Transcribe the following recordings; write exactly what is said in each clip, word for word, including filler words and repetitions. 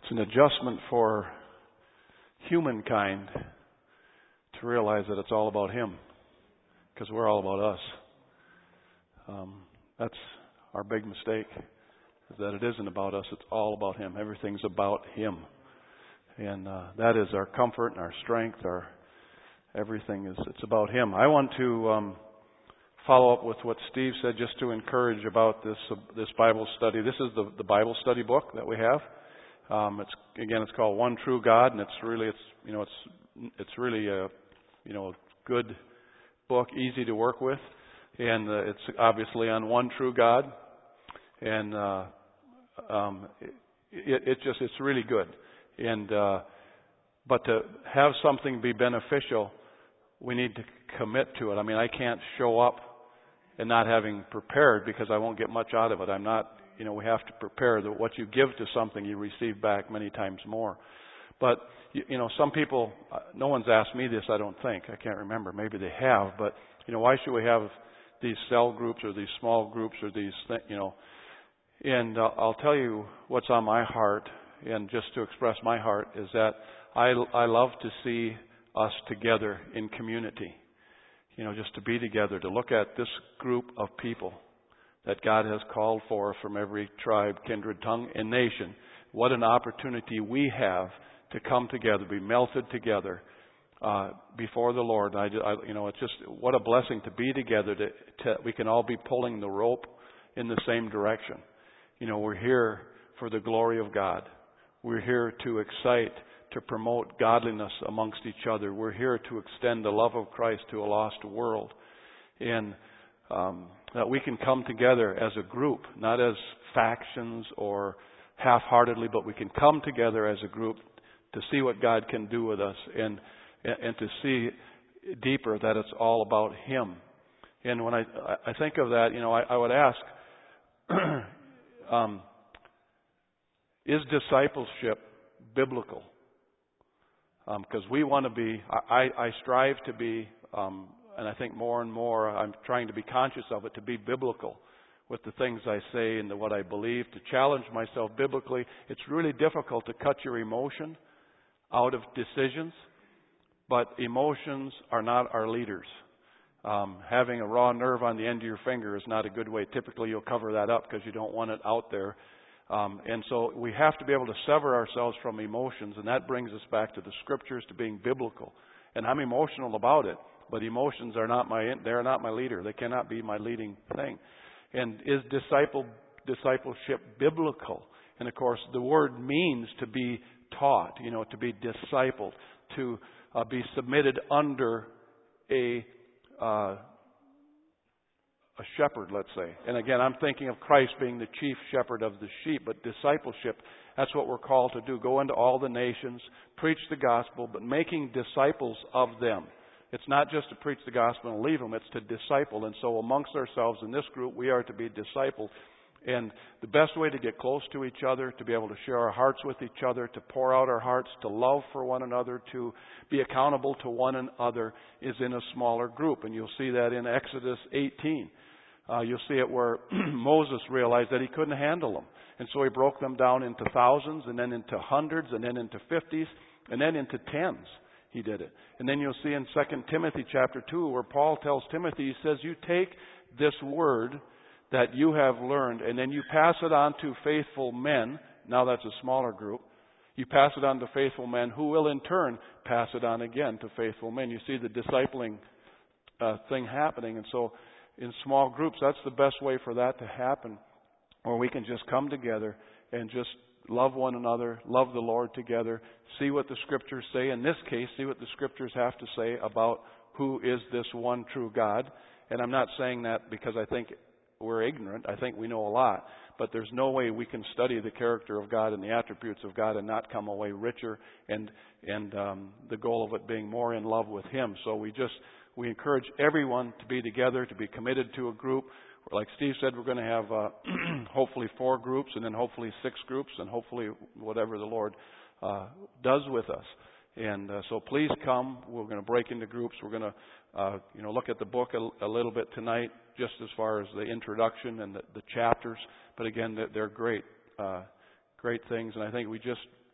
an adjustment for humankind to realize that it's all about Him, because we're all about us. Um, that's our big mistake, is that it isn't about us. It's all about Him. Everything's about Him. And uh, that is our comfort and our strength. Our everything is it's about Him. I want to um, follow up with what Steve said, just to encourage about this uh, this Bible study. This is the, the Bible study book that we have. Um, it's again, it's called One True God, and it's really it's you know it's it's really a you know a good book, easy to work with, and uh, it's obviously on one true God, and uh, um, it, it just it's really good. And uh, but to have something be beneficial, we need to commit to it. I mean, I can't show up and not having prepared, because I won't get much out of it. I'm not, you know, we have to prepare that what you give to something, you receive back many times more. But, you, you know, some people, uh, no one's asked me this, I don't think. I can't remember. Maybe they have. But, you know, why should we have these cell groups or these small groups or these, th- you know. And uh, I'll tell you what's on my heart, and just to express my heart, is that I, I love to see us together in community. You know, just to be together, to look at this group of people that God has called for from every tribe, kindred, tongue, and nation. What an opportunity we have to come together, be melted together uh, before the Lord. I, I, you know, it's just what a blessing to be together. To, to we can all be pulling the rope in the same direction. You know, we're here for the glory of God. We're here to excite, to promote godliness amongst each other. We're here to extend the love of Christ to a lost world. And um, that we can come together as a group, not as factions or half-heartedly, but we can come together as a group to see what God can do with us, and and to see deeper that it's all about Him. And when I I think of that, you know, I, I would ask, um, is discipleship biblical? Because um, we want to be, I, I strive to be, um, and I think more and more I'm trying to be conscious of it, to be biblical with the things I say and the, what I believe, to challenge myself biblically. It's really difficult to cut your emotion out of decisions, but emotions are not our leaders. Um, having a raw nerve on the end of your finger is not a good way. Typically you'll cover that up because you don't want it out there. Um, and so we have to be able to sever ourselves from emotions, and that brings us back to the Scriptures, to being biblical. And I'm emotional about it, but emotions are not my, they're not my leader. They cannot be my leading thing. And is disciple, discipleship biblical? And of course, the word means to be taught, you know, to be discipled, to uh, be submitted under a uh, a shepherd, let's say. And again, I'm thinking of Christ being the chief shepherd of the sheep, but discipleship, that's what we're called to do. Go into all the nations, preach the gospel, but making disciples of them. It's not just to preach the gospel and leave them, it's to disciple. And so amongst ourselves in this group, we are to be discipled. And the best way to get close to each other, to be able to share our hearts with each other, to pour out our hearts, to love for one another, to be accountable to one another, is in a smaller group. And you'll see that in Exodus eighteen. Uh, you'll see it where Moses realized that he couldn't handle them. And so he broke them down into thousands, and then into hundreds, and then into fifties, and then into tens. He did it. And then you'll see in Second Timothy chapter two, where Paul tells Timothy, he says, you take this word that you have learned, and then you pass it on to faithful men. Now that's a smaller group. You pass it on to faithful men, who will in turn pass it on again to faithful men. You see the discipling uh, thing happening. And so in small groups, that's the best way for that to happen, where we can just come together and just love one another, love the Lord together, see what the Scriptures say. In this case, see what the Scriptures have to say about who is this one true God. And I'm not saying that because I think we're ignorant. I think we know a lot. But there's no way we can study the character of God and the attributes of God and not come away richer, and and um, the goal of it being more in love with Him. So we just we encourage everyone to be together, to be committed to a group. Like Steve said, we're going to have uh, hopefully four groups, and then hopefully six groups, and hopefully whatever the Lord uh, does with us. And uh, so please come. We're going to break into groups. We're going to uh, you know look at the book a, a little bit tonight, just as far as the introduction and the, the chapters. But again, they're great, uh, great things. And I think we just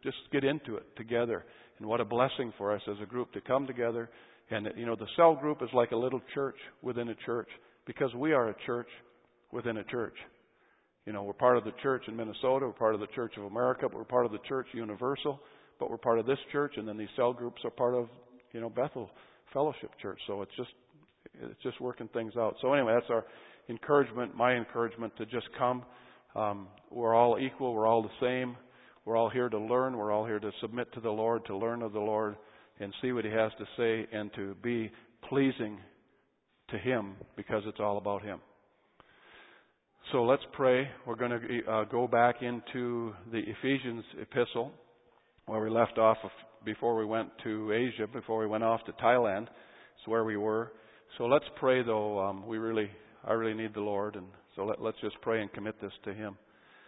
just get into it together. And what a blessing for us as a group to come together. And, you know, the cell group is like a little church within a church because we are a church within a church. You know, we're part of the church in Minnesota. We're part of the Church of America. But we're part of the Church Universal. But we're part of this church. And then these cell groups are part of, you know, Bethel Fellowship Church. So it's just, it's just working things out. So anyway, that's our encouragement, my encouragement to just come. Um, we're all equal. We're all the same. We're all here to learn. We're all here to submit to the Lord, to learn of the Lord and see what He has to say and to be pleasing to Him because it's all about Him. So let's pray. We're going to uh, go back into the Ephesians epistle where we left off before we went to Asia, before we went off to Thailand. It's where we were. So let's pray, though. Um, we really, I really need the Lord, and so let, let's just pray and commit this to Him.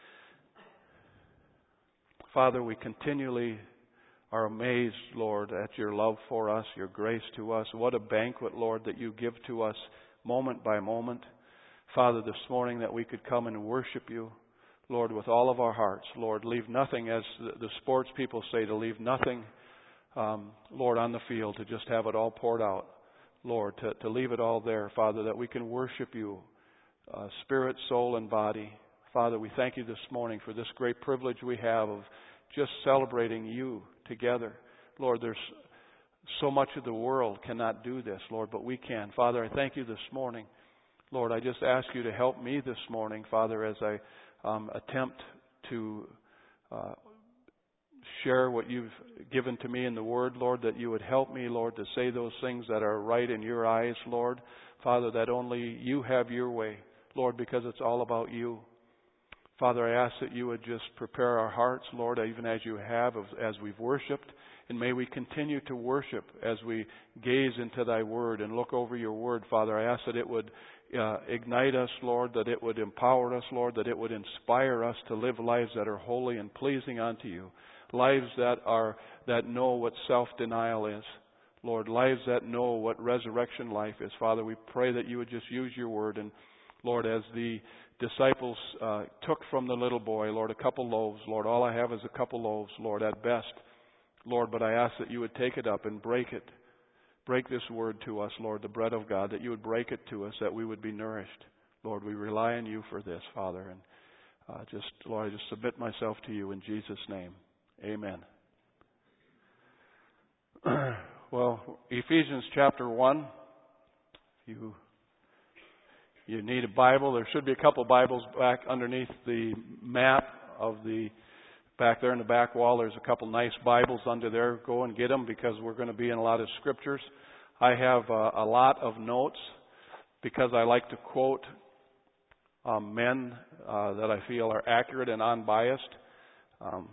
Father, we continually are amazed, Lord, at your love for us, your grace to us. What a banquet, Lord, that you give to us moment by moment. Father, this morning that we could come and worship you, Lord, with all of our hearts. Lord, leave nothing, as the sports people say, to leave nothing, um, Lord, on the field, to just have it all poured out. Lord, to, to leave it all there, Father, that we can worship you, uh, spirit, soul, and body. Father, we thank you this morning for this great privilege we have of just celebrating you together. Lord, there's so much of the world cannot do this, Lord, but we can. Father, I thank you this morning. Lord, I just ask you to help me this morning, Father, as I um, attempt to uh, share what you've given to me in the Word, Lord, that you would help me, Lord, to say those things that are right in your eyes, Lord. Father, that only you have your way, Lord, because it's all about you. Father, I ask that you would just prepare our hearts, Lord, even as you have, as we've worshiped. And may we continue to worship as we gaze into thy word and look over your word, Father. I ask that it would uh, ignite us, Lord, that it would empower us, Lord, that it would inspire us to live lives that are holy and pleasing unto you. Lives that are that know what self-denial is. Lord, lives that know what resurrection life is. Father, we pray that you would just use your word. And Lord, as the disciples uh, took from the little boy, Lord, a couple loaves. Lord, all I have is a couple loaves, Lord, at best. Lord, but I ask that you would take it up and break it. Break this word to us, Lord, the bread of God, that you would break it to us, that we would be nourished. Lord, we rely on you for this, Father. And uh, just, Lord, I just submit myself to you in Jesus' name. Amen. Well, Ephesians chapter one. You you need a Bible. There should be a couple Bibles back underneath the map of the back there in the back wall. There's a couple nice Bibles under there. Go and get them because we're going to be in a lot of scriptures. I have uh, a lot of notes because I like to quote um, men uh, that I feel are accurate and unbiased um,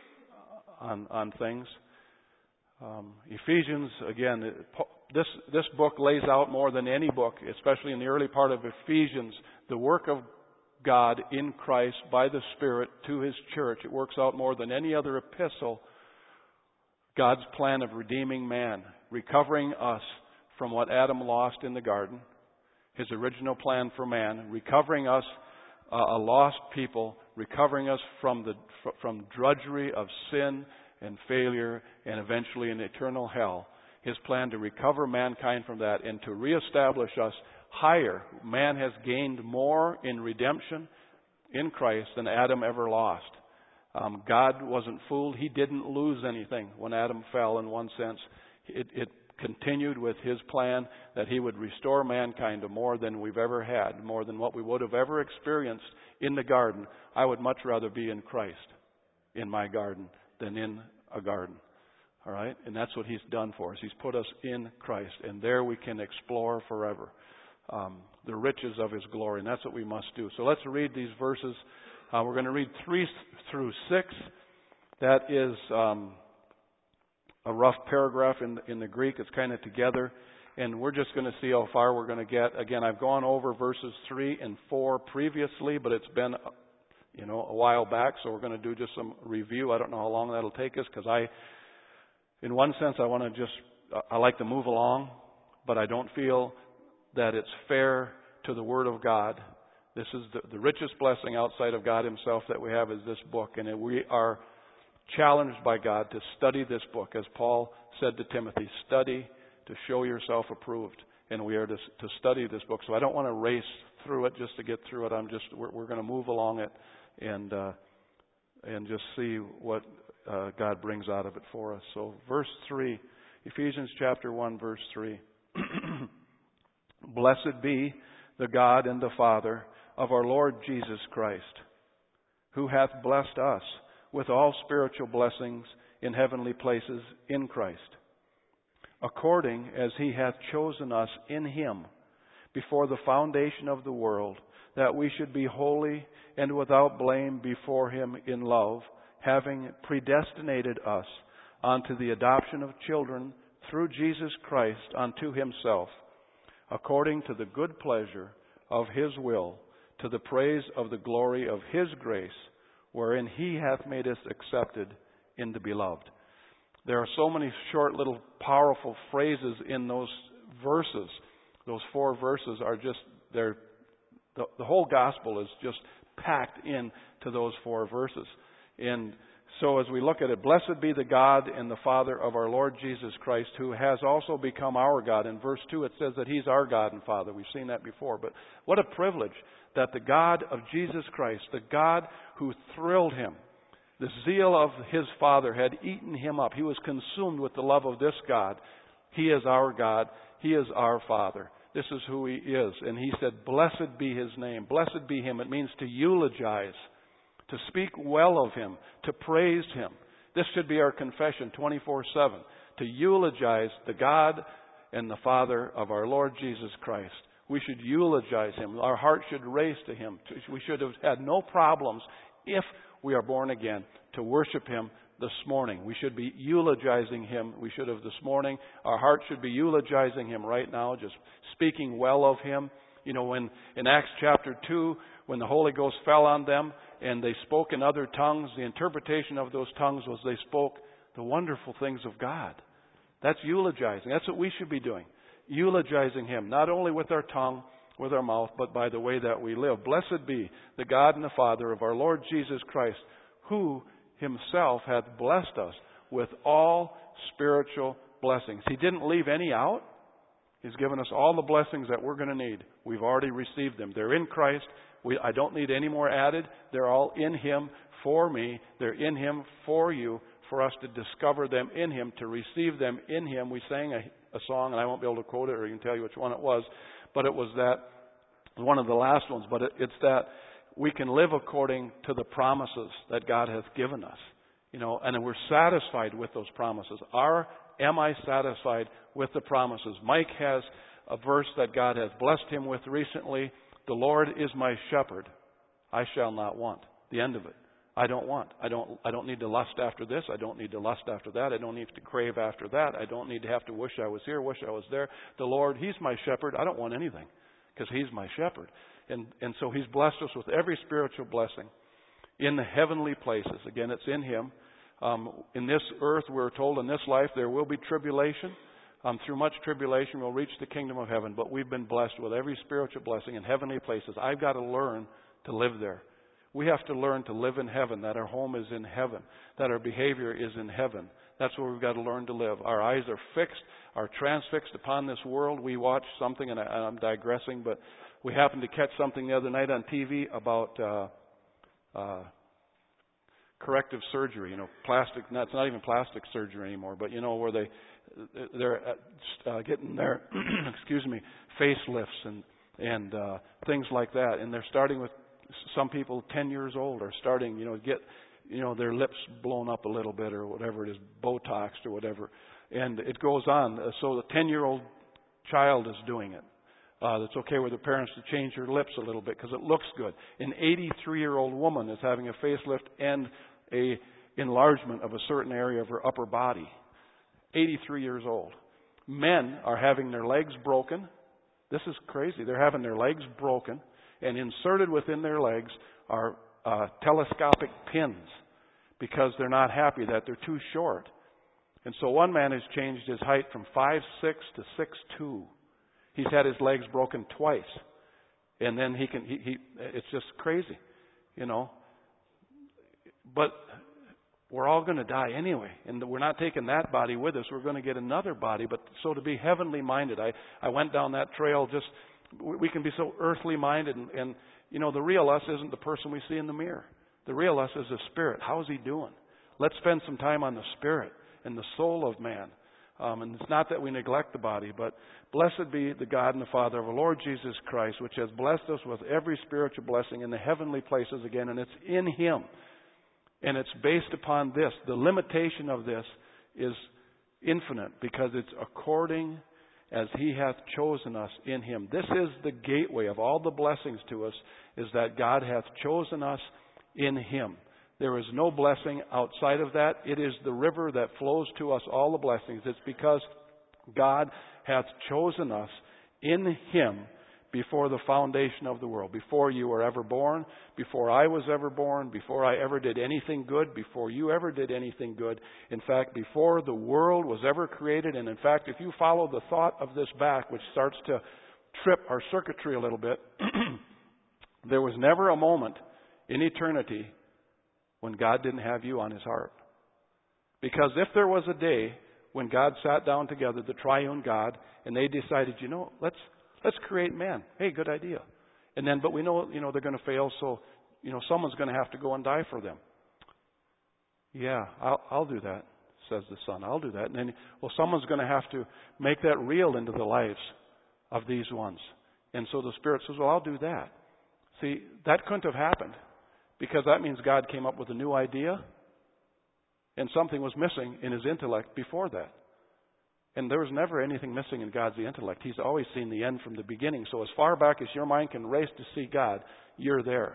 on on things. Um, Ephesians, again, this this book lays out more than any book, especially in the early part of Ephesians, the work of God in Christ by the Spirit to His church. It works out more than any other epistle. God's plan of redeeming man, recovering us from what Adam lost in the garden, His original plan for man, recovering us, uh, a lost people, recovering us from the from drudgery of sin and failure, and eventually in eternal hell. His plan to recover mankind from that and to reestablish us higher. Man has gained more in redemption in Christ than Adam ever lost. Um, God wasn't fooled. He didn't lose anything when Adam fell in one sense. It, it continued with His plan that He would restore mankind to more than we've ever had, more than what we would have ever experienced in the garden. I would much rather be in Christ in my garden than in a garden. All right? And that's what He's done for us. He's put us in Christ. And there we can explore forever um, the riches of His glory. And that's what we must do. So let's read these verses. Uh, we're going to read three through six. That is um, a rough paragraph in, in the Greek. It's kind of together. And we're just going to see how far we're going to get. Again, I've gone over verses three and four previously, but it's been you know, a while back, so we're going to do just some review. I don't know how long that'll take us because I, in one sense, I want to just, I like to move along, but I don't feel that it's fair to the Word of God. This is the, the richest blessing outside of God Himself that we have is this book, and we are challenged by God to study this book. As Paul said to Timothy, study to show yourself approved. And we are to, to study this book. So I don't want to race through it just to get through it. I'm just we're, we're going to move along it and uh, and just see what uh, God brings out of it for us. So verse three, Ephesians chapter one, verse three. Blessed be the God and the Father of our Lord Jesus Christ, who hath blessed us with all spiritual blessings in heavenly places in Christ, according as He hath chosen us in Him before the foundation of the world, that we should be holy and without blame before Him in love, having predestinated us unto the adoption of children through Jesus Christ unto Himself, according to the good pleasure of His will, to the praise of the glory of His grace, wherein He hath made us accepted in the Beloved. There are so many short little powerful phrases in those verses. Those four verses are just, they're, the, the whole gospel is just packed in to those four verses. And so as we look at it, blessed be the God and the Father of our Lord Jesus Christ, who has also become our God. In verse two it says that He's our God and Father. We've seen that before. But what a privilege that the God of Jesus Christ, the God who thrilled Him, the zeal of His Father had eaten Him up. He was consumed with the love of this God. He is our God. He is our Father. This is who He is. And He said, blessed be His name. Blessed be Him. It means to eulogize, to speak well of Him, to praise Him. This should be our confession twenty-four seven, to eulogize the God and the Father of our Lord Jesus Christ. We should eulogize Him. Our heart should race to Him. We should have had no problems if we are born again to worship Him this morning. We should be eulogizing Him. We should have this morning. Our heart should be eulogizing Him right now, just speaking well of Him. You know, when in Acts chapter two, when the Holy Ghost fell on them and they spoke in other tongues, the interpretation of those tongues was they spoke the wonderful things of God. That's eulogizing. That's what we should be doing. Eulogizing Him, not only with our tongue, with our mouth, but by the way that we live. Blessed be the God and the Father of our Lord Jesus Christ, who Himself hath blessed us with all spiritual blessings. He didn't leave any out. He's given us all the blessings that we're going to need. We've already received them. They're in Christ. We, I don't need any more added. They're all in Him for me. They're in Him for you, for us to discover them in Him, to receive them in Him. We sang a, a song, and I won't be able to quote it or even tell you which one it was, but it was that, one of the last ones, but it, it's that we can live according to the promises that God hath given us. You know, and we're satisfied with those promises. Are, am I satisfied with the promises? Mike has a verse that God has blessed him with recently. The Lord is my shepherd. I shall not want. The end of it. I don't want. I don't, I don't need to lust after this. I don't need to lust after that. I don't need to crave after that. I don't need to have to wish I was here, wish I was there. The Lord, He's my shepherd. I don't want anything because He's my shepherd. And, and so He's blessed us with every spiritual blessing in the heavenly places. Again, it's in Him. Um, in this earth, we're told in this life there will be tribulation. Um, through much tribulation, we'll reach the kingdom of heaven. But we've been blessed with every spiritual blessing in heavenly places. I've got to learn to live there. We have to learn to live in heaven, that our home is in heaven, that our behavior is in heaven. That's where we've got to learn to live. Our eyes are fixed, are transfixed upon this world. We watch something, and I, I'm digressing, but we happened to catch something the other night on T V about uh, uh, corrective surgery. You know, plastic. No, it's not even plastic surgery anymore, but you know where they they're uh, getting their excuse me facelifts and and uh, things like that, and they're starting with some people ten years old are starting, you know, get you know their lips blown up a little bit or whatever it is, Botoxed or whatever, and it goes on. So the ten-year-old child is doing it. Uh, it's okay with the parents to change their lips a little bit because it looks good. An eighty-three-year-old woman is having a facelift and a enlargement of a certain area of her upper body. eighty-three years old. Men are having their legs broken. This is crazy. They're having their legs broken, and inserted within their legs are uh, telescopic pins because they're not happy that they're too short. And so one man has changed his height from five six to six two. He's had his legs broken twice. And then he can, he, he, it's just crazy, you know. But we're all going to die anyway. And we're not taking that body with us. We're going to get another body. But so to be heavenly minded, I, I went down that trail just, we can be so earthly minded. And, and, you know, the real us isn't the person we see in the mirror. The real us is the spirit. How's he doing? Let's spend some time on the spirit and the soul of man. Um, and it's not that we neglect the body, but blessed be the God and the Father of our Lord Jesus Christ, which has blessed us with every spiritual blessing in the heavenly places again. And it's in Him. And it's based upon this. The limitation of this is infinite because it's according as He hath chosen us in Him. This is the gateway of all the blessings to us, is that God hath chosen us in Him. There is no blessing outside of that. It is the river that flows to us all the blessings. It's because God hath chosen us in Him before the foundation of the world. Before you were ever born, before I was ever born, before I ever did anything good, before you ever did anything good. In fact, before the world was ever created. And in fact, if you follow the thought of this back, which starts to trip our circuitry a little bit, there was never a moment in eternity when God didn't have you on His heart. Because if there was a day when God sat down together, the triune God, and they decided, you know, let's let's create man. Hey, good idea. And then, but we know, you know, they're going to fail, so, you know, someone's going to have to go and die for them. Yeah, I'll, I'll do that, says the Son. I'll do that. And then, well, someone's going to have to make that real into the lives of these ones. And so the Spirit says, well, I'll do that. See, that couldn't have happened. Because that means God came up with a new idea and something was missing in His intellect before that. And there was never anything missing in God's intellect. He's always seen the end from the beginning. So as far back as your mind can race to see God, you're there.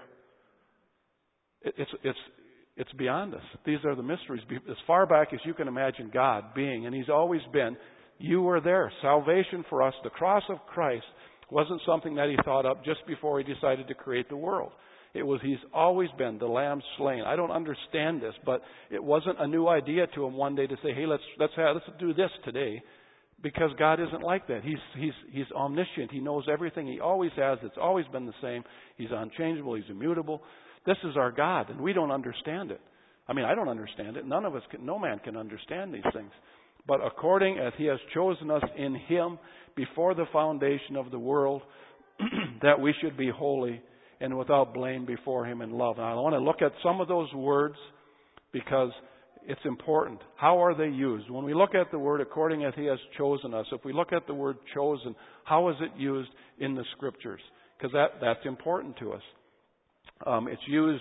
It's, it's, it's beyond us. These are the mysteries. As far back as you can imagine God being, and He's always been, you were there. Salvation for us, the cross of Christ, wasn't something that He thought up just before He decided to create the world. It was, He's always been the Lamb slain. I don't understand this, but it wasn't a new idea to Him one day to say, hey, let's let's have, let's do this today, because God isn't like that. He's He's He's omniscient. He knows everything. He always has. It's always been the same. He's unchangeable. He's immutable. This is our God, and we don't understand it. I mean, I don't understand it. None of us can. No man can understand these things. But according as He has chosen us in Him before the foundation of the world, that we should be holy and without blame before Him in love. Now, I want to look at some of those words because it's important. How are they used? When we look at the word according as He has chosen us, if we look at the word chosen, how is it used in the Scriptures? Because that, that's important to us. Um, it's used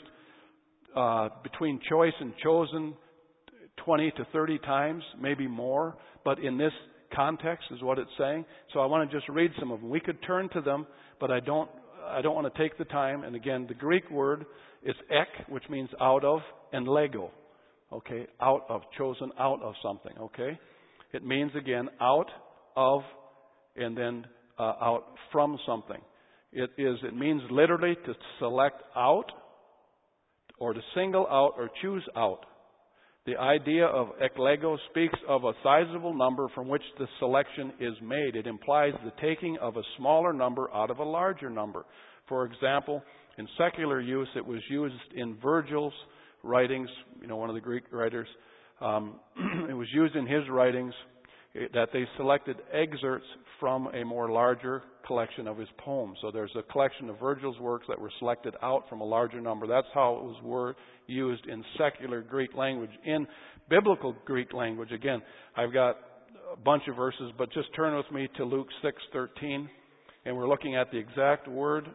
uh, between choice and chosen twenty to thirty times, maybe more. But in this context is what it's saying. So I want to just read some of them. We could turn to them, but I don't I don't want to take the time. And again, the Greek word is ek, which means out of, and lego. Okay, out of, chosen out of something. Okay, it means again out of, and then uh, out from something. It is. It means literally to select out, or to single out, or choose out. The idea of eklego speaks of a sizable number from which the selection is made. It implies the taking of a smaller number out of a larger number. For example, in secular use, it was used in Virgil's writings, you know, one of the Greek writers. Um, it was used in his writings that they selected excerpts from a more larger collection of his poems. So there's a collection of Virgil's works that were selected out from a larger number. That's how it was word used in secular Greek language. In biblical Greek language, again, I've got a bunch of verses, but just turn with me to Luke six thirteen, and we're looking at the exact word.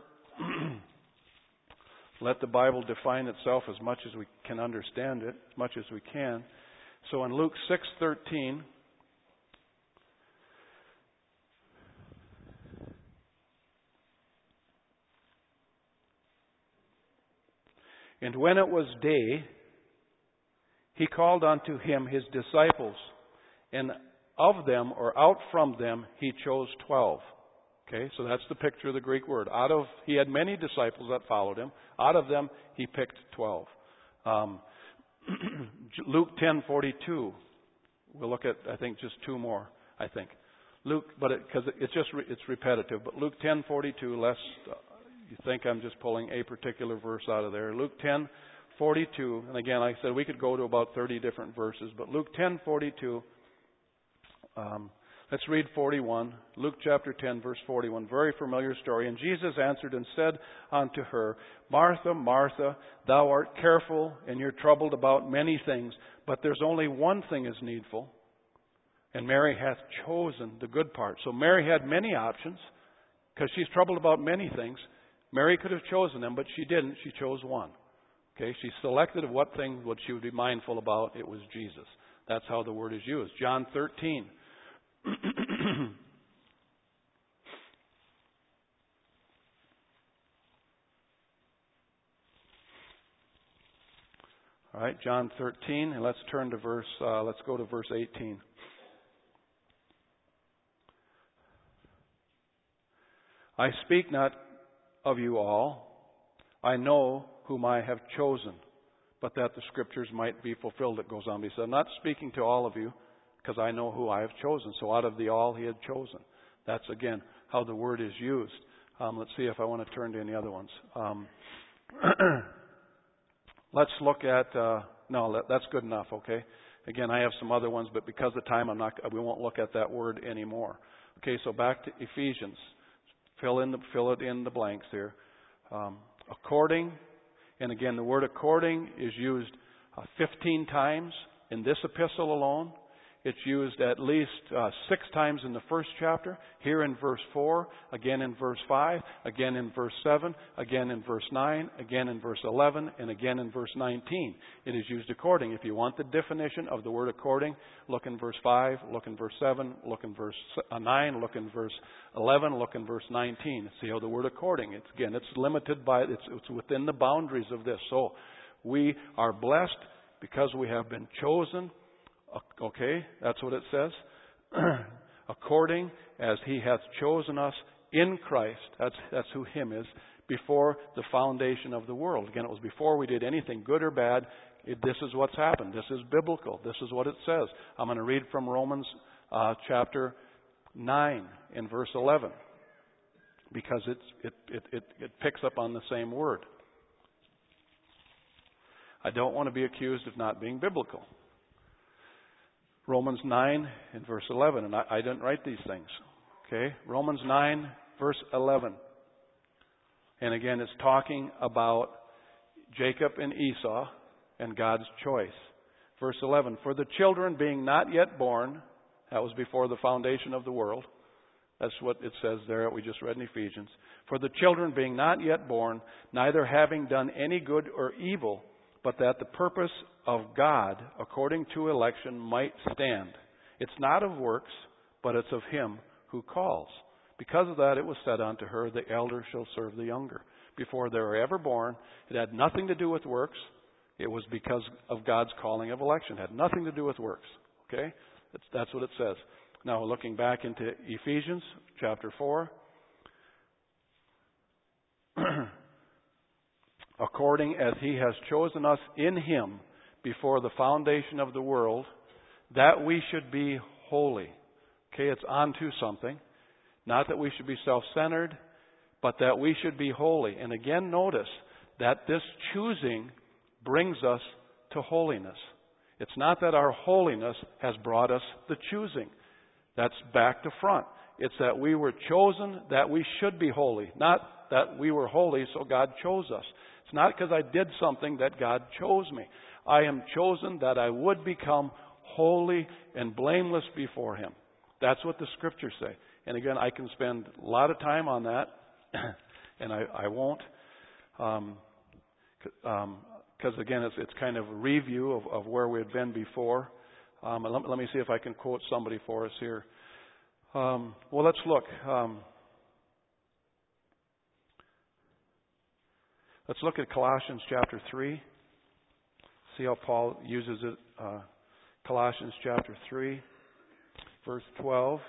Let the Bible define itself as much as we can understand it, as much as we can. So in Luke six thirteen, and when it was day, He called unto Him His disciples, and of them, or out from them, He chose twelve. Okay, so that's the picture of the Greek word. Out of, He had many disciples that followed Him. Out of them, He picked twelve. Um, Luke ten forty-two. We'll look at, I think, just two more. I think Luke, but because it, it's just re, it's repetitive. But Luke ten forty-two. Lest uh, you think I'm just pulling a particular verse out of there. Luke ten forty-two, and again, like I said, we could go to about thirty different verses, but Luke ten forty-two, um, let's read forty-one. Luke chapter ten, verse forty-one, very familiar story. And Jesus answered and said unto her, Martha, Martha, thou art careful, and you're troubled about many things, but there's only one thing is needful, and Mary hath chosen the good part. So Mary had many options, because she's troubled about many things. Mary could have chosen them, but she didn't. She chose one. Okay, she selected of what thing what she would be mindful about. It was Jesus. That's how the word is used. John thirteen. All right, John thirteen, and let's turn to verse. Uh, let's go to verse eighteen. I speak not of you all. I know whom I have chosen, but that the Scriptures might be fulfilled. It goes on. He said, I'm not speaking to all of you, because I know who I have chosen. So out of the all he had chosen. That's, again, how the word is used. Um, let's see if I want to turn to any other ones. Um, let's look at, uh, no, that, that's good enough, okay? Again, I have some other ones, but because of time, I'm not, we won't look at that word anymore. Okay, so back to Ephesians. Fill in the, fill it in the blanks here. Um, according, and again, the word according is used uh, fifteen times in this epistle alone. It's used at least uh, six times in the first chapter, here in verse four, again in verse five, again in verse seven, again in verse nine, again in verse eleven, and again in verse nineteen. It is used according. If you want the definition of the word according, look in verse five, look in verse seven, look in verse nine, look in verse eleven, look in verse nineteen. See how the word according, it's again, it's limited by, it's, it's within the boundaries of this. So, we are blessed because we have been chosen. Okay, that's what it says. According as he hath chosen us in Christ. That's that's who him is. Before the foundation of the world. Again, it was before we did anything good or bad. It, this is what's happened. This is biblical. This is what it says. I'm going to read from Romans uh, chapter nine in verse eleven. Because it's, it, it, it, it picks up on the same word. I don't want to be accused of not being biblical. Romans nine and verse eleven, and I, I didn't write these things. Okay, Romans nine verse eleven. And again, it's talking about Jacob and Esau and God's choice. Verse eleven, for the children being not yet born, that was before the foundation of the world. That's what it says there, we just read in Ephesians. For the children being not yet born, neither having done any good or evil, but that the purpose of God, according to election, might stand. It's not of works, but it's of him who calls. Because of that, it was said unto her, the elder shall serve the younger. Before they were ever born, it had nothing to do with works. It was because of God's calling of election. It had nothing to do with works. Okay? That's, that's what it says. Now, looking back into Ephesians chapter four. According as he has chosen us in him before the foundation of the world, that we should be holy. Okay, it's on to something. Not that we should be self-centered, but that we should be holy. And again, notice that this choosing brings us to holiness. It's not that our holiness has brought us the choosing. That's back to front. It's that we were chosen that we should be holy. Not that we were holy so God chose us. It's not because I did something that God chose me. I am chosen that I would become holy and blameless before him. That's what the Scriptures say. And again, I can spend a lot of time on that, and I, I won't. Um, um, because again, it's, it's kind of a review of, of where we had been before. Um, let, let me see if I can quote somebody for us here. Um, well, let's look. Um, let's look at Colossians chapter three. See how Paul uses it. Uh, Colossians chapter three, verse twelve.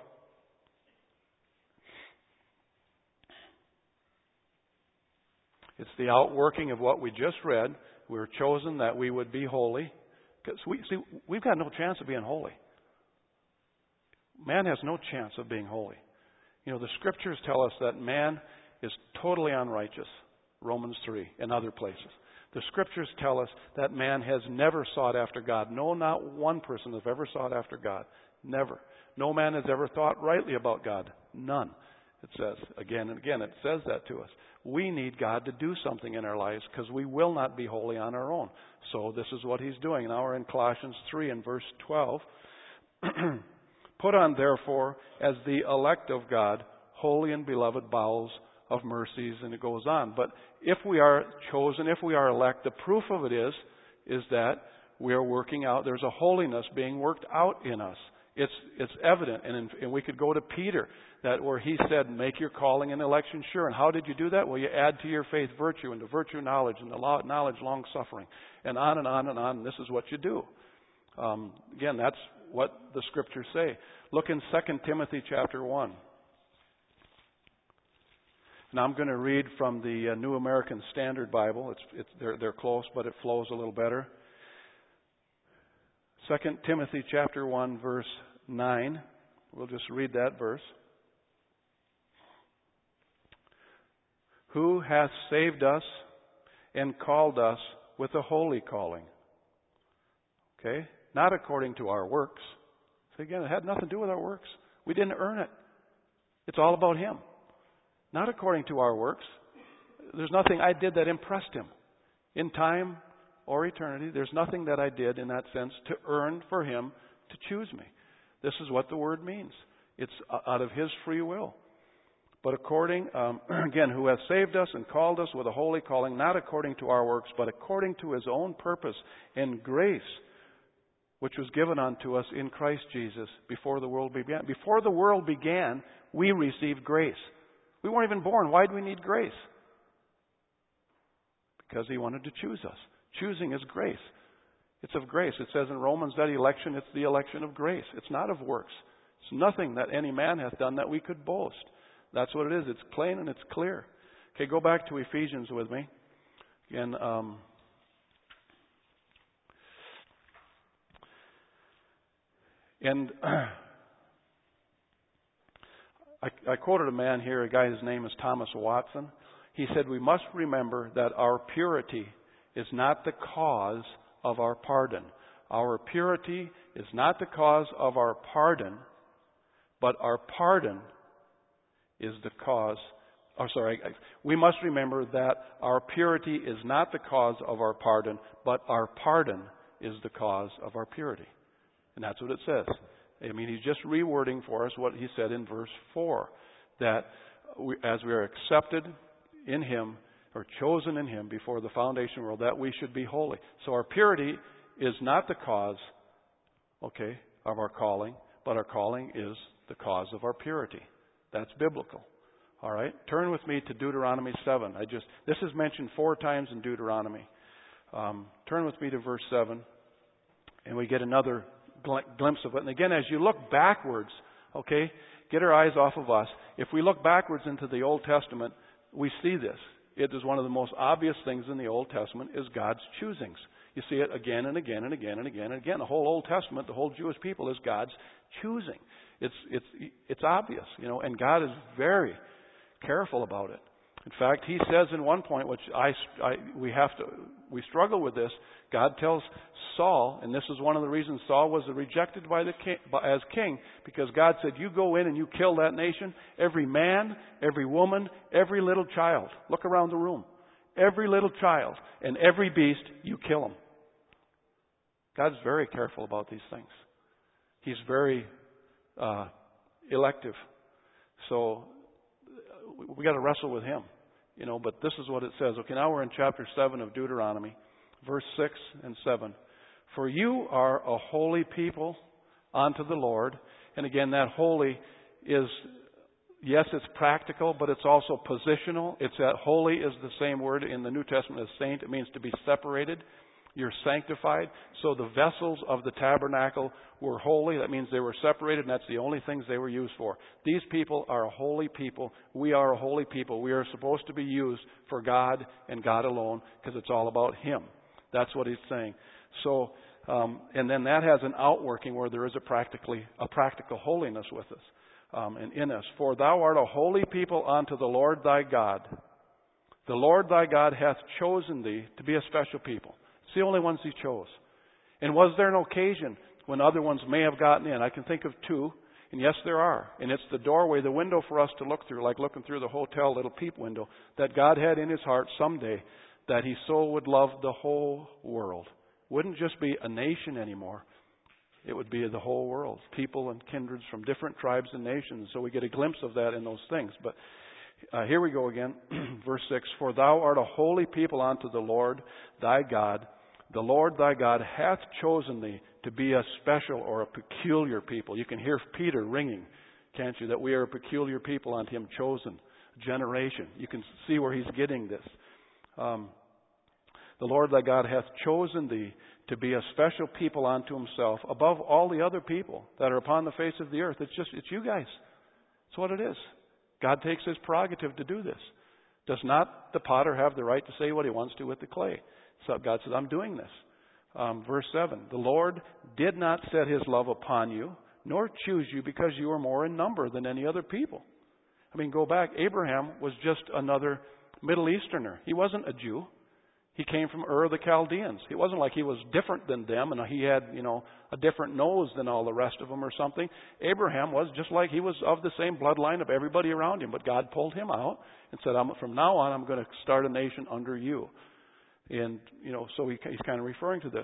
It's the outworking of what we just read. We were chosen that we would be holy. Because we see, we've got no chance of being holy. Man has no chance of being holy. You know, the Scriptures tell us that man is totally unrighteous. Romans three and other places. The Scriptures tell us that man has never sought after God. No, not one person has ever sought after God. Never. No man has ever thought rightly about God. None. It says again and again, it says that to us. We need God to do something in our lives because we will not be holy on our own. So this is what He's doing. Now we're in Colossians three and verse twelve. Put on, therefore, as the elect of God, holy and beloved bowels of mercies, and it goes on. But if we are chosen, if we are elect, the proof of it is, is that we are working out, there's a holiness being worked out in us. It's it's evident, and, in, and we could go to Peter, that where he said, make your calling and election sure. And how did you do that? Well, you add to your faith virtue, and to virtue knowledge, and to knowledge long suffering, and on and on and on. And this is what you do. Um, again, that's what the Scriptures say. Look in Second Timothy chapter one. Now I'm going to read from the uh, New American Standard Bible. It's, it's they're, they're close, but it flows a little better. Second Timothy chapter one, verse nine. We'll just read that verse. Who hath saved us and called us with a holy calling. Okay? Not according to our works. So again, it had nothing to do with our works. We didn't earn it. It's all about Him. Not according to our works. There's nothing I did that impressed Him. In time or eternity, there's nothing that I did in that sense to earn for Him to choose me. This is what the word means. It's out of His free will. But according, um, again, who has saved us and called us with a holy calling, not according to our works, but according to His own purpose and grace, which was given unto us in Christ Jesus before the world began. Before the world began, we received grace. We weren't even born. Why do we need grace? Because He wanted to choose us. Choosing is grace. It's of grace. It says in Romans that election, it's the election of grace. It's not of works. It's nothing that any man hath done that we could boast. That's what it is. It's plain and it's clear. Okay, go back to Ephesians with me. Again, um, and I, I quoted a man here, a guy, his name is Thomas Watson. He said, we must remember that our purity is not the cause of our pardon. Our purity is not the cause of our pardon, but our pardon is the cause. Oh, sorry. We must remember that our purity is not the cause of our pardon, but our pardon is the cause of our purity. And that's what it says. I mean, he's just rewording for us what he said in verse four, that we, as we are accepted in Him, or chosen in Him before the foundation of the world, that we should be holy. So our purity is not the cause, okay, of our calling, but our calling is the cause of our purity. That's biblical. All right? Turn with me to Deuteronomy seven. I just this is mentioned four times in Deuteronomy. Um, turn with me to verse seven, and we get another gl- glimpse of it. And again, as you look backwards, okay, get our eyes off of us. If we look backwards into the Old Testament, we see this. It is one of the most obvious things in the Old Testament is God's choosings. You see it again and again and again and again and again. The whole Old Testament, the whole Jewish people is God's choosing. It's it's it's obvious, you know, and God is very careful about it. In fact, He says in one point, which I, I we have to we struggle with this. God tells Saul, and this is one of the reasons Saul was rejected by the king, as king, because God said, "You go in and you kill that nation, every man, every woman, every little child. Look around the room, every little child and every beast, you kill them." God's very careful about these things. He's very uh, elective. So we got to wrestle with Him, you know. But this is what it says. Okay, now we're in chapter seven of Deuteronomy, verse six and seven. For you are a holy people unto the Lord. And again, that holy is, yes, it's practical, but it's also positional. It's that holy is the same word in the New Testament as saint. It means to be separated. You're sanctified. So the vessels of the tabernacle were holy. That means they were separated, and that's the only things they were used for. These people are a holy people. We are a holy people. We are supposed to be used for God and God alone, because it's all about Him. That's what He's saying. So, um, and then that has an outworking where there is a practically a practical holiness with us um, and in us. For thou art a holy people unto the Lord thy God. The Lord thy God hath chosen thee to be a special people. It's the only ones He chose. And was there an occasion when other ones may have gotten in? I can think of two. And yes, there are. And it's the doorway, the window for us to look through, like looking through the hotel little peep window, that God had in His heart someday that He so would love the whole world. Wouldn't just be a nation anymore. It would be the whole world. People and kindreds from different tribes and nations. So we get a glimpse of that in those things. But uh, here we go again. Verse six. For thou art a holy people unto the Lord thy God. The Lord thy God hath chosen thee to be a special or a peculiar people. You can hear Peter ringing, can't you? That we are a peculiar people unto Him, chosen generation. You can see where he's getting this. Um, the Lord thy God hath chosen thee to be a special people unto Himself above all the other people that are upon the face of the earth. It's just, it's you guys. It's what it is. God takes His prerogative to do this. Does not the potter have the right to say what he wants to with the clay? So God says, I'm doing this. Um, verse seven, the Lord did not set His love upon you, nor choose you because you are more in number than any other people. I mean, go back. Abraham was just another Middle Easterner. He wasn't a Jew. He came from Ur of the Chaldeans. It wasn't like he was different than them and he had, you know, a different nose than all the rest of them or something. Abraham was just like he was of the same bloodline of everybody around him. But God pulled him out and said, I'm, from now on, I'm going to start a nation under you. And, you know, so he, he's kind of referring to this.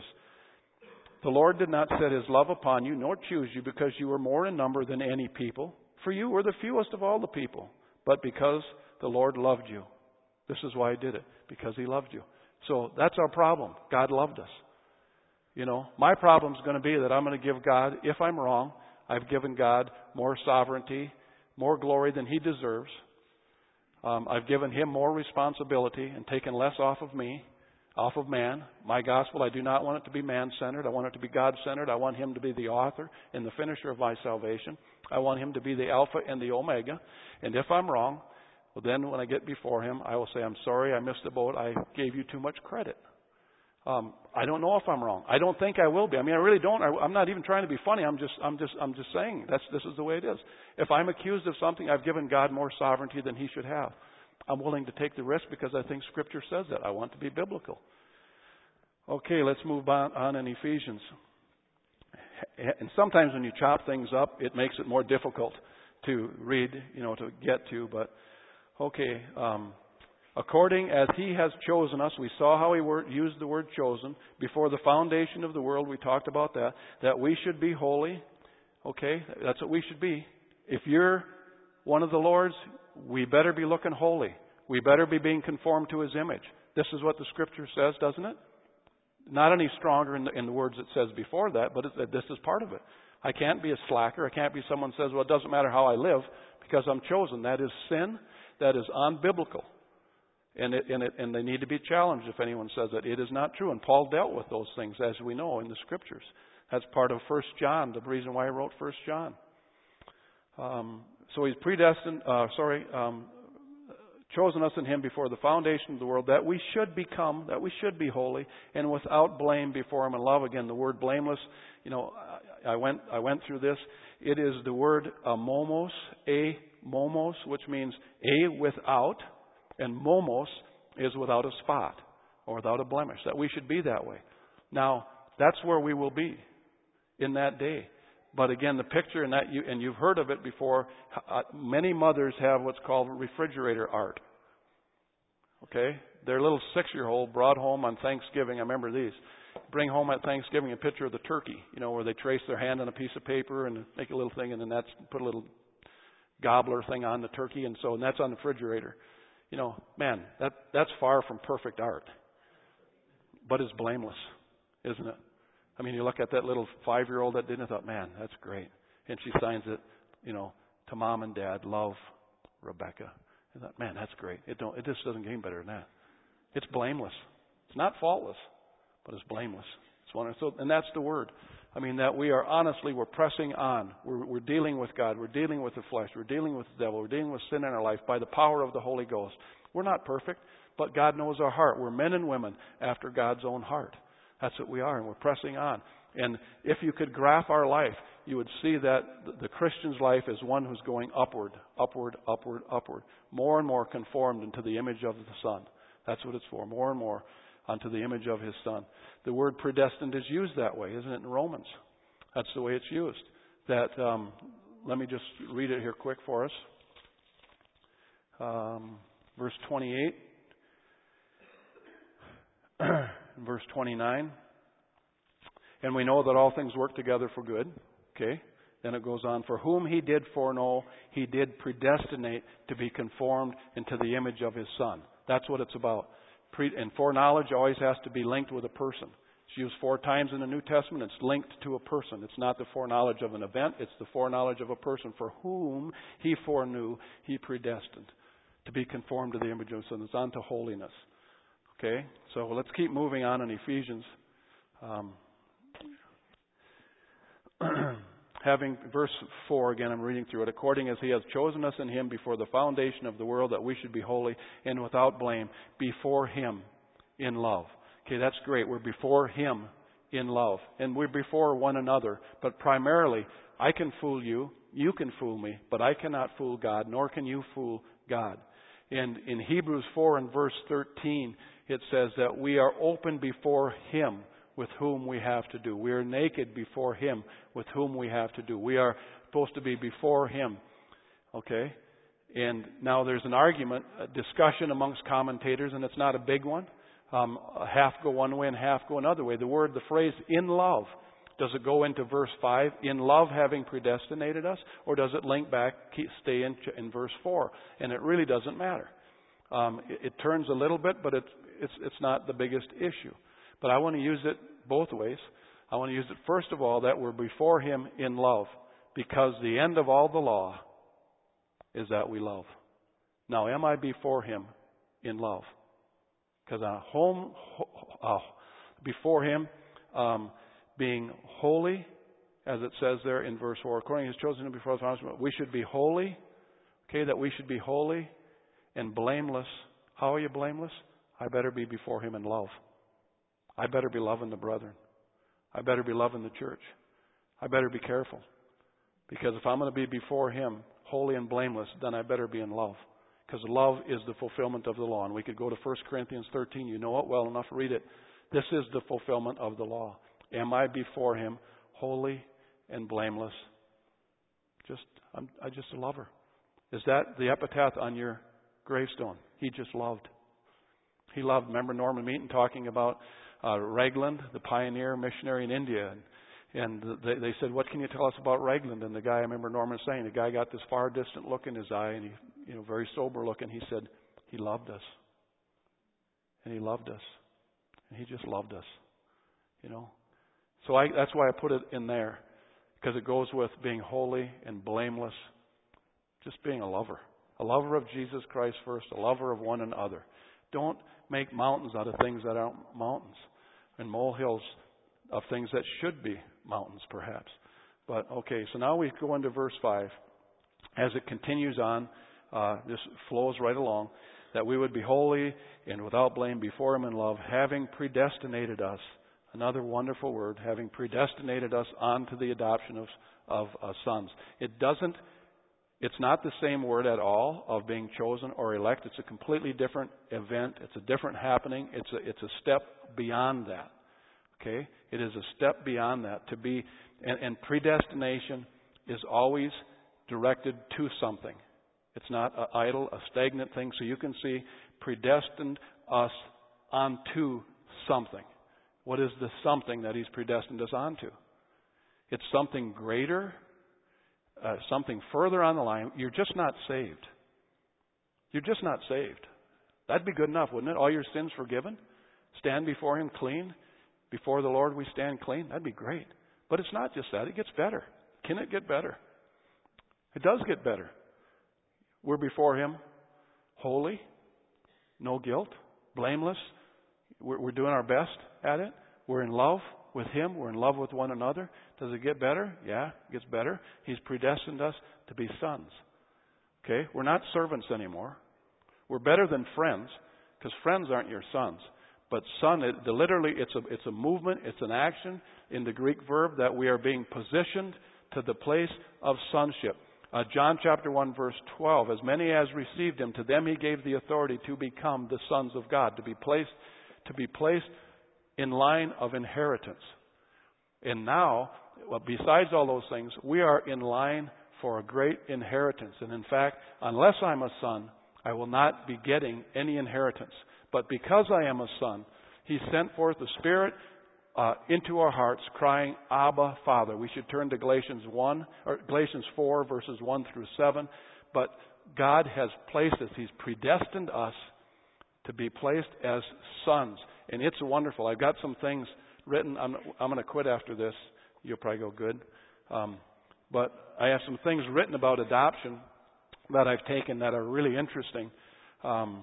The Lord did not set His love upon you, nor choose you, because you were more in number than any people. For you were the fewest of all the people. But because the Lord loved you. This is why He did it. Because He loved you. So that's our problem. God loved us. You know, my problem is going to be that I'm going to give God, if I'm wrong, I've given God more sovereignty, more glory than He deserves. Um, I've given Him more responsibility and taken less off of me. Off of man. My gospel, I do not want it to be man-centered. I want it to be God-centered. I want Him to be the author and the finisher of my salvation. I want Him to be the Alpha and the Omega. And if I'm wrong, well, then when I get before Him, I will say, I'm sorry, I missed the boat. I gave you too much credit. Um, I don't know if I'm wrong. I don't think I will be. I mean, I really don't. I, I'm not even trying to be funny. I'm just, I'm just, I'm just saying that's this is the way it is. If I'm accused of something, I've given God more sovereignty than He should have. I'm willing to take the risk because I think Scripture says that. I want to be biblical. Okay, let's move on, on in Ephesians. And sometimes when you chop things up, it makes it more difficult to read, you know, to get to. But, okay, um, according as He has chosen us, we saw how He word, used the word chosen. Before the foundation of the world, we talked about that, that we should be holy. Okay, that's what we should be. If you're one of the Lord's, we better be looking holy. We better be being conformed to His image. This is what the Scripture says, doesn't it? Not any stronger in the, in the words it says before that, but it, this is part of it. I can't be a slacker. I can't be someone who says, well, it doesn't matter how I live because I'm chosen. That is sin. That is unbiblical. And, it, and, it, and they need to be challenged if anyone says that. It is not true. And Paul dealt with those things, as we know, in the Scriptures. That's part of First John, the reason why I wrote First John. Um, so He's predestined, uh, sorry, um, chosen us in Him before the foundation of the world, that we should become, that we should be holy and without blame before Him in love. Again, the word blameless, you know, I, I went I went through this. It is the word amomos, a momos, which means a without, and momos is without a spot or without a blemish. That we should be that way. Now, that's where we will be in that day. But again, the picture, and that you, and you've heard of it before, uh, many mothers have what's called refrigerator art. Okay? Their little six-year-old brought home on Thanksgiving, I remember these, bring home at Thanksgiving a picture of the turkey, you know, where they trace their hand on a piece of paper and make a little thing, and then that's put a little gobbler thing on the turkey, and so and that's on the refrigerator. You know, man, that that's far from perfect art. But it's blameless, isn't it? I mean, you look at that little five-year-old that did it, I thought, man, that's great. And she signs it, you know, to Mom and Dad, love, Rebecca. I thought, man, that's great. It don't. It just doesn't get any better than that. It's blameless. It's not faultless, but it's blameless. It's one. So, and that's the word. I mean, that we are honestly, we're pressing on. We're, we're dealing with God. We're dealing with the flesh. We're dealing with the devil. We're dealing with sin in our life by the power of the Holy Ghost. We're not perfect, but God knows our heart. We're men and women after God's own heart. That's what we are, and we're pressing on. And if you could graph our life, you would see that the Christian's life is one who's going upward, upward, upward, upward, more and more conformed into the image of the Son. That's what it's for, more and more unto the image of His Son. The word predestined is used that way, isn't it, in Romans? That's the way it's used. That um, let me just read it here quick for us. Um, verse twenty-eight, verse twenty-nine. And we know that all things work together for good. Okay. Then it goes on, for whom He did foreknow, He did predestinate to be conformed into the image of His Son. That's what it's about. Pre- and foreknowledge always has to be linked with a person. It's used four times in the New Testament. It's linked to a person. It's not the foreknowledge of an event. It's the foreknowledge of a person. For whom He foreknew, He predestined to be conformed to the image of His Son. It's on to holiness. Okay? So let's keep moving on in Ephesians. Um, having, verse four, again, I'm reading through it. According as He has chosen us in Him before the foundation of the world, that we should be holy and without blame before Him in love. Okay, that's great. We're before Him in love. And we're before one another. But primarily, I can fool you, you can fool me, but I cannot fool God, nor can you fool God. And in Hebrews four and verse thirteen, it says that we are open before Him with whom we have to do. We are naked before Him with whom we have to do. We are supposed to be before Him. Okay? And now there's an argument, a discussion amongst commentators, and it's not a big one. Um, half go one way and half go another way. The word, the phrase, in love, does it go into verse five, in love having predestinated us, or does it link back, keep, stay in, in verse four? And it really doesn't matter. Um, it, it turns a little bit, but it's, it's, it's not the biggest issue. But I want to use it both ways. I want to use it, first of all, that we're before Him in love, because the end of all the law is that we love. Now, am I before Him in love? Because I'm home, uh, before Him, um, being holy, as it says there in verse four, according to His chosen before us, we should be holy. Okay, that we should be holy and blameless. How are you blameless? I better be before Him in love. I better be loving the brethren. I better be loving the church. I better be careful. Because if I'm going to be before Him holy and blameless, then I better be in love. Because love is the fulfillment of the law. And we could go to First Corinthians thirteen. You know it well enough. Read it. This is the fulfillment of the law. Am I before Him holy and blameless? Just, I'm I just a lover. Is that the epitaph on your gravestone? He just loved. He loved. Remember Norman Meaton talking about uh, Ragland, the pioneer missionary in India. And, and they, they said, what can you tell us about Ragland? And the guy, I remember Norman saying, the guy got this far distant look in his eye, and he, you know, very sober look, and he said, he loved us. And he loved us. And he just loved us. You know. So I, that's why I put it in there. Because it goes with being holy and blameless. Just being a lover. A lover of Jesus Christ first. A lover of one another. Don't make mountains out of things that aren't mountains. And molehills of things that should be mountains, perhaps. But, okay, so now we go into verse five. As it continues on, uh, this flows right along, that we would be holy and without blame before Him in love, having predestinated us. Another wonderful word, having predestinated us onto the adoption of, of uh, sons. It doesn't, it's not the same word at all of being chosen or elect. It's a completely different event. It's a different happening. It's a, it's a step beyond that. Okay? It is a step beyond that. To be, and, and predestination is always directed to something. It's not an idle, a stagnant thing. So you can see, predestined us onto something. What is the something that He's predestined us onto? It's something greater, uh, something further on the line. You're just not saved. You're just not saved. That'd be good enough, wouldn't it? All your sins forgiven? Stand before Him clean? Before the Lord we stand clean? That'd be great. But it's not just that. It gets better. Can it get better? It does get better. We're before Him holy, no guilt, blameless. We're, we're doing our best at it. We're in love with Him. We're in love with one another. Does it get better? Yeah, it gets better. He's predestined us to be sons. Okay? We're not servants anymore. We're better than friends, because friends aren't your sons. But son, it, the, literally, it's a, it's a movement, it's an action in the Greek verb that we are being positioned to the place of sonship. Uh, John chapter one, verse twelve, as many as received him, to them he gave the authority to become the sons of God, to be placed, to be placed in line of inheritance. And now, well, besides all those things, we are in line for a great inheritance. And in fact, unless I'm a son, I will not be getting any inheritance. But because I am a son, he sent forth the Spirit uh, into our hearts, crying, Abba, Father. We should turn to Galatians one or Galatians four, verses one through seven. But God has placed us; He's predestined us to be placed as sons, and it's wonderful. I've got some things written. I'm, I'm going to quit after this. You'll probably go good. Um, but I have some things written about adoption that I've taken that are really interesting. Um,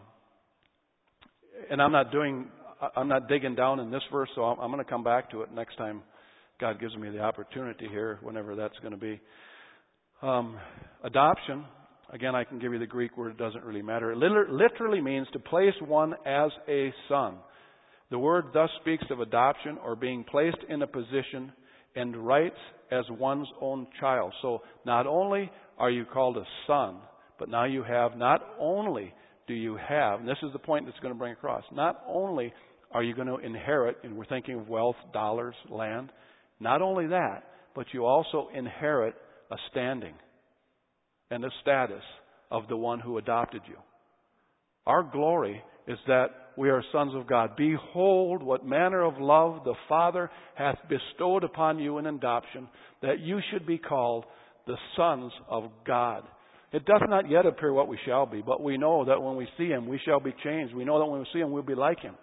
and I'm not doing, I'm not digging down in this verse, so I'm, I'm going to come back to it next time God gives me the opportunity here, whenever that's going to be. Um, adoption, again, I can give you the Greek word. It doesn't really matter. It literally means to place one as a son. The word thus speaks of adoption or being placed in a position and rights as one's own child. So not only are you called a son, but now you have, not only do you have, and this is the point that's going to bring across, not only are you going to inherit, and we're thinking of wealth, dollars, land, not only that, but you also inherit a standing and a status of the one who adopted you. Our glory is that we are sons of God. Behold, what manner of love the Father hath bestowed upon you in adoption, that you should be called the sons of God. It does not yet appear what we shall be, but we know that when we see Him, we shall be changed. We know that when we see Him, we'll be like Him.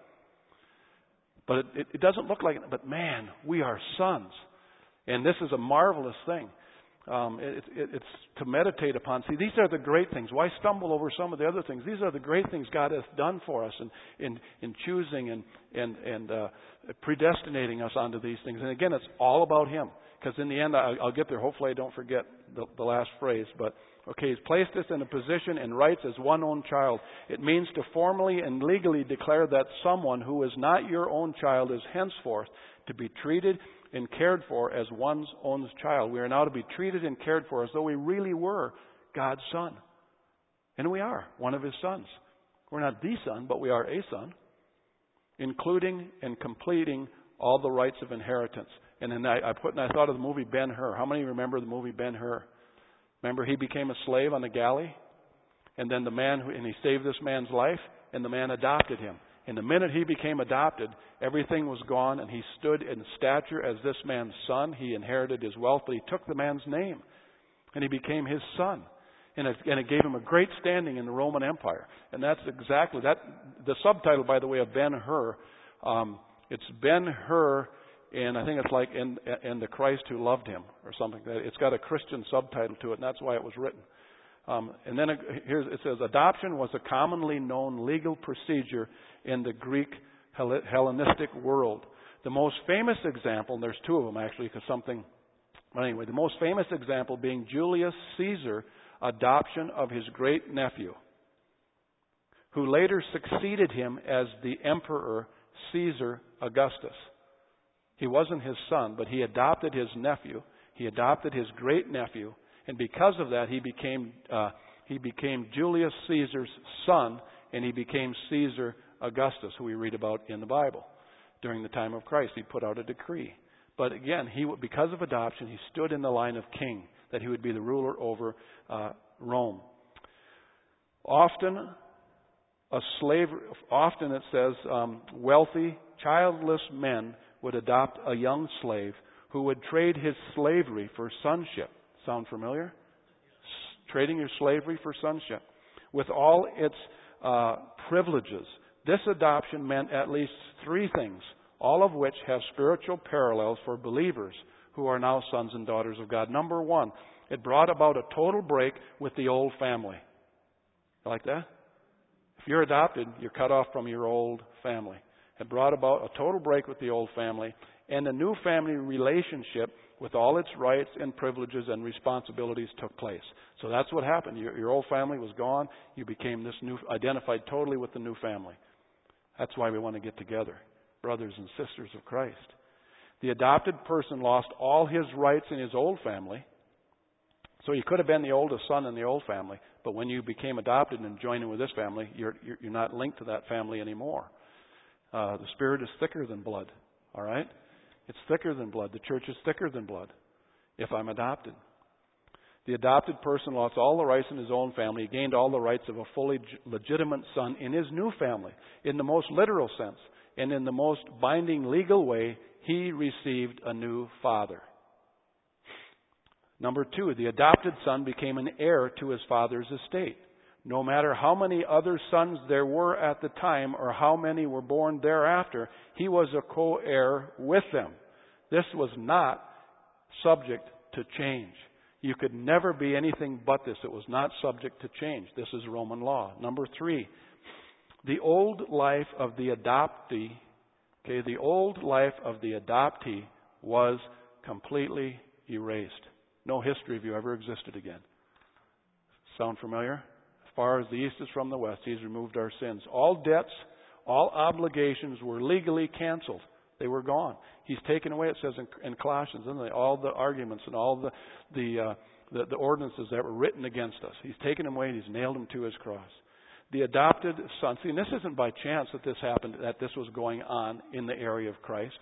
But it, it, it doesn't look like it. But man, we are sons. And this is a marvelous thing. Um, it, it, it's to meditate upon. See, these are the great things. Why stumble over some of the other things? These are the great things God has done for us in, in, in choosing and, and, and uh, predestinating us onto these things. And again, it's all about Him. Because in the end, I, I'll get there. Hopefully I don't forget the, the last phrase. But, okay, He's placed us in a position and rights as one own child. It means to formally and legally declare that someone who is not your own child is henceforth to be treated and cared for as one's own child. We are now to be treated and cared for as though we really were God's son. And we are one of His sons. We're not the son, but we are a son, including and completing all the rights of inheritance. And then I, I put, and I thought of the movie Ben-Hur. How many remember the movie Ben-Hur? Remember, he became a slave on the galley, and then the man, who, and he saved this man's life, and the man adopted him. And the minute he became adopted, everything was gone, and he stood in stature as this man's son. He inherited his wealth, but he took the man's name, and he became his son. And it, and it gave him a great standing in the Roman Empire. And that's exactly that. The subtitle, by the way, of Ben-Hur, um, it's Ben-Hur, and I think it's like in, in the Christ who loved him, or something. It's got a Christian subtitle to it, and that's why it was written. Um, and then it, here's, it says, adoption was a commonly known legal procedure in the Greek Hellenistic world. The most famous example, and there's two of them actually, because something, but anyway, the most famous example being Julius Caesar's adoption of his great nephew, who later succeeded him as the Emperor Caesar Augustus. He wasn't his son, but he adopted his nephew. He adopted his great nephew. And because of that, he became uh, he became Julius Caesar's son, and he became Caesar Augustus, who we read about in the Bible. During the time of Christ, he put out a decree. But again, he because of adoption, he stood in the line of king, that he would be the ruler over uh, Rome. Often, a slave. Often it says um, wealthy, childless men would adopt a young slave who would trade his slavery for sonship. Sound familiar? S- trading your slavery for sonship. With all its uh, privileges. This adoption meant at least three things, all of which have spiritual parallels for believers who are now sons and daughters of God. Number one, it brought about a total break with the old family. You like that? If you're adopted, you're cut off from your old family. It brought about a total break with the old family, and a new family relationship with all its rights and privileges and responsibilities took place. So that's what happened. Your, your old family was gone. You became this new, identified totally with the new family. That's why we want to get together, brothers and sisters of Christ. The adopted person lost all his rights in his old family. So he could have been the oldest son in the old family, but when you became adopted and joined in with this family, you're, you're, you're not linked to that family anymore. Uh, the Spirit is thicker than blood, all right? It's thicker than blood. The church is thicker than blood if I'm adopted. The adopted person lost all the rights in his own family. He gained all the rights of a fully legitimate son in his new family, in the most literal sense. And in the most binding legal way, he received a new father. Number two, the adopted son became an heir to his father's estate. No matter how many other sons there were at the time or how many were born thereafter, he was a co-heir with them. This was not subject to change. You could never be anything but this. It was not subject to change. This is Roman law. Number three, the old life of the adoptee, okay, the old life of the adoptee was completely erased. No history of you ever existed again. Sound familiar? As far as the east is from the west, He's removed our sins. All debts, all obligations were legally canceled. They were gone. He's taken away, it says in, in Colossians, isn't it? All the arguments and all the the, uh, the the ordinances that were written against us. He's taken them away and He's nailed them to His cross. The adopted son. See, and this isn't by chance that this happened, that this was going on in the area of Christ.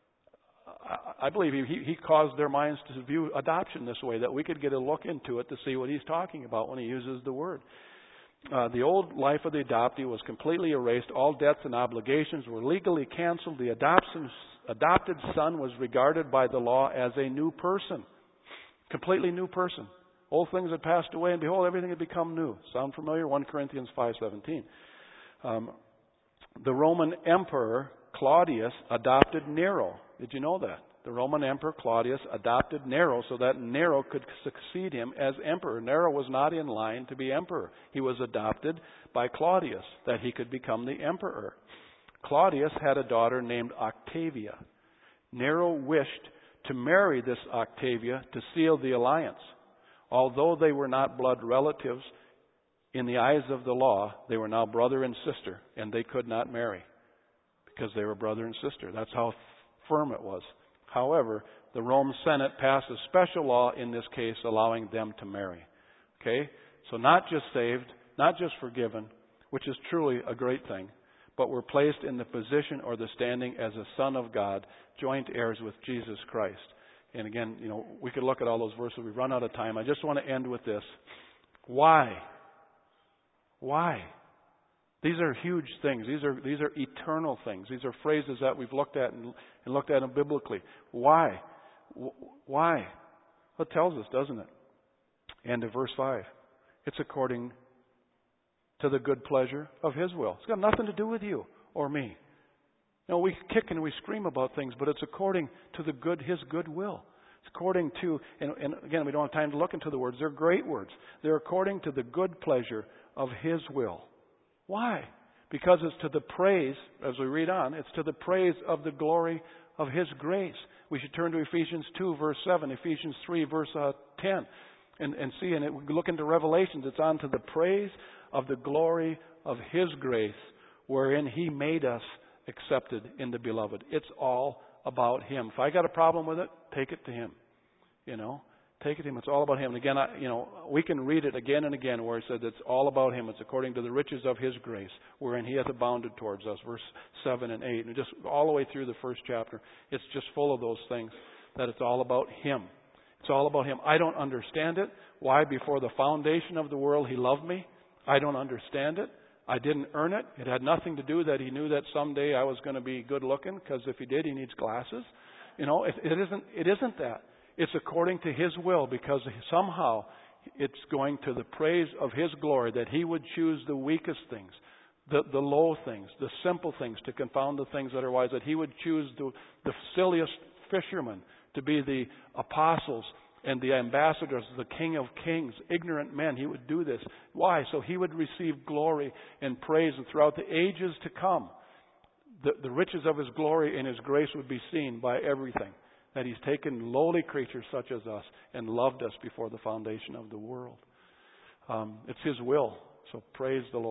I, I believe he, he caused their minds to view adoption this way, that we could get a look into it to see what He's talking about when He uses the word. Uh, the old life of the adoptee was completely erased. All debts and obligations were legally canceled. The adoption, adopted son was regarded by the law as a new person. Completely new person. Old things had passed away, and behold, everything had become new. Sound familiar? First Corinthians five seventeen. Um, the Roman Emperor Claudius adopted Nero. Did you know that? The Roman Emperor Claudius adopted Nero so that Nero could succeed him as emperor. Nero was not in line to be emperor. He was adopted by Claudius that he could become the emperor. Claudius had a daughter named Octavia. Nero wished to marry this Octavia to seal the alliance. Although they were not blood relatives, in the eyes of the law, they were now brother and sister, and they could not marry because they were brother and sister. That's how firm it was. However, the Roman Senate passed a special law in this case allowing them to marry. Okay? So not just saved, not just forgiven, which is truly a great thing, but we're placed in the position or the standing as a son of God, joint heirs with Jesus Christ. And again, you know, we could look at all those verses. We've run out of time. I just want to end with this. Why? Why? These are huge things. These are these are eternal things. These are phrases that we've looked at and, and looked at them biblically. Why? Why? Well, it tells us, doesn't it? End of verse five. It's according to the good pleasure of His will. It's got nothing to do with you or me. You know, we kick and we scream about things, but it's according to the good, His good will. It's according to, and, and again, we don't have time to look into the words. They're great words. They're according to the good pleasure of His will. Why? Because it's to the praise, as we read on, it's to the praise of the glory of His grace. We should turn to Ephesians two, verse seven, Ephesians three, verse uh, ten, and, and see, and it, we look into Revelations, it's on to the praise of the glory of His grace, wherein He made us accepted in the Beloved. It's all about Him. If I got a problem with it, take it to Him. You know? Take it to Him. It's all about Him. And again, I, you know, we can read it again and again where it says it's all about Him. It's according to the riches of His grace, wherein He hath abounded towards us. Verse seven and eight. And just all the way through the first chapter, it's just full of those things, that it's all about Him. It's all about Him. I don't understand it. Why? Before the foundation of the world, He loved me. I don't understand it. I didn't earn it. It had nothing to do that He knew that someday I was going to be good looking, because if He did, He needs glasses. You know, it, it isn't. It isn't that. It's according to His will, because somehow it's going to the praise of His glory that He would choose the weakest things, the, the low things, the simple things to confound the things that are wise, that He would choose the, the silliest fishermen to be the apostles and the ambassadors, the King of Kings, ignorant men. He would do this. Why? So He would receive glory and praise, and throughout the ages to come, the, the riches of His glory and His grace would be seen by everything. That He's taken lowly creatures such as us and loved us before the foundation of the world. Um, it's His will. So praise the Lord.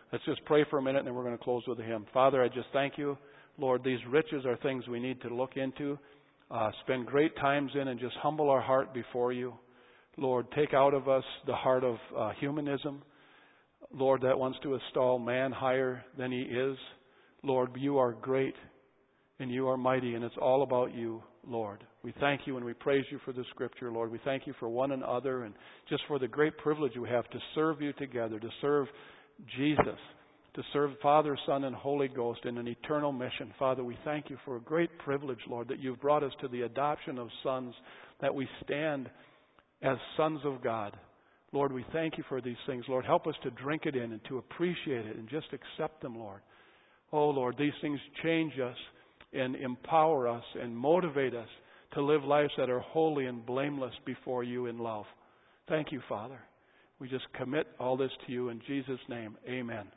Let's just pray for a minute and then we're going to close with a hymn. Father, I just thank you. Lord, these riches are things we need to look into, uh, spend great times in, and just humble our heart before you. Lord, take out of us the heart of uh, humanism. Lord, that wants to install man higher than he is. Lord, you are great and you are mighty, and it's all about you, Lord. We thank you and we praise you for the Scripture, Lord. We thank you for one another and just for the great privilege we have to serve you together, to serve Jesus, to serve Father, Son, and Holy Ghost in an eternal mission. Father, we thank you for a great privilege, Lord, that you've brought us to the adoption of sons, that we stand as sons of God. Lord, we thank you for these things. Lord, help us to drink it in and to appreciate it and just accept them, Lord. Oh, Lord, these things change us and empower us and motivate us to live lives that are holy and blameless before you in love. Thank you, Father. We just commit all this to you in Jesus' name. Amen.